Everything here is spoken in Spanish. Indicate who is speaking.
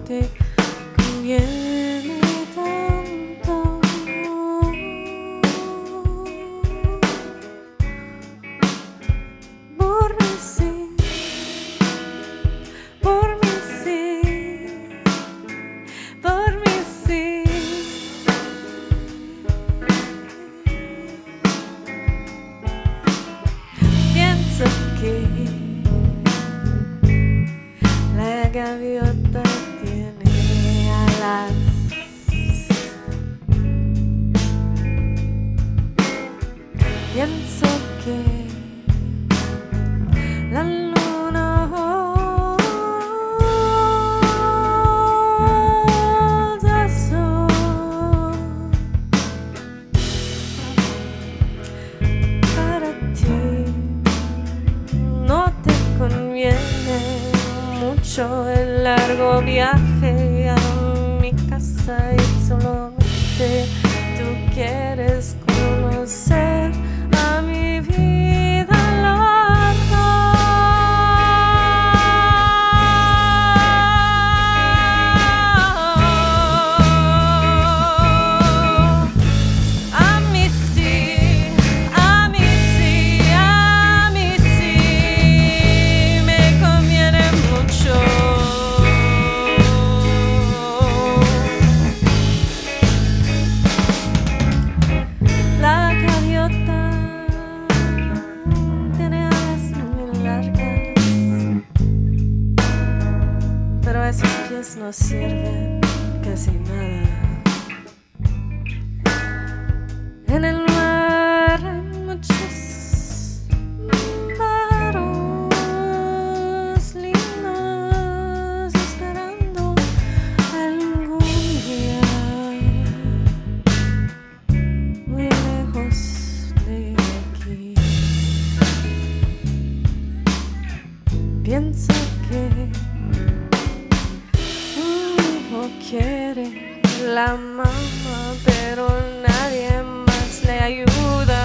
Speaker 1: te conviene tanto. Por mí sí, por mí sí, por mí sí. Pienso que la gaviota tiene alas. Pienso que la luna otra sol para ti. No te conviene mucho el largo viaje a mi casa y solamente tú quieres conocer a mi vida larga. A mí sí, a mí sí, a mí sí me conviene mucho. La gaviota tiene alas muy largas, pero esos pies no sirven casi nada. En el mar hay muchos pájaros lindos esperando algún día muy lejos de aquí. Pienso que un hijo quiere la mamá, pero nadie más le ayuda.